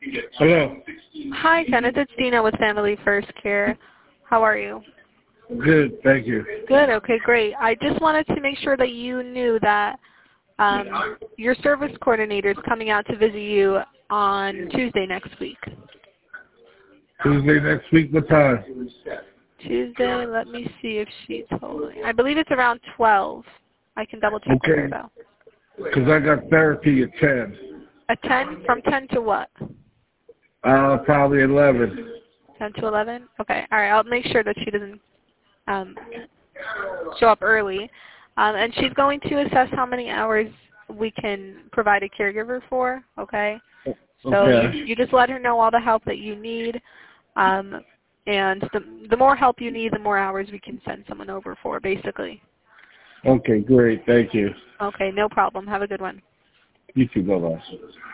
Hello. Hi, Kenneth. It's Dina with Family First Care. How are you? Good, thank you. Good. Okay, great. I just wanted to make sure that you knew that your service coordinator is coming out to visit you on Tuesday next week. Tuesday next week, what time? Tuesday, let me see if she told me. I believe it's around 12. I can double check with her, though. Because I got therapy at 10. At 10? From 10 to what? Probably 11. 10 to 11? Okay. All right. I'll make sure that she doesn't show up early. And she's going to assess how many hours we can provide a caregiver for, okay? So you just let her know all the help that you need. And the more help you need, the more hours we can send someone over for, basically. Okay, great. Thank you. Okay, no problem. Have a good one. You too. Bye-bye.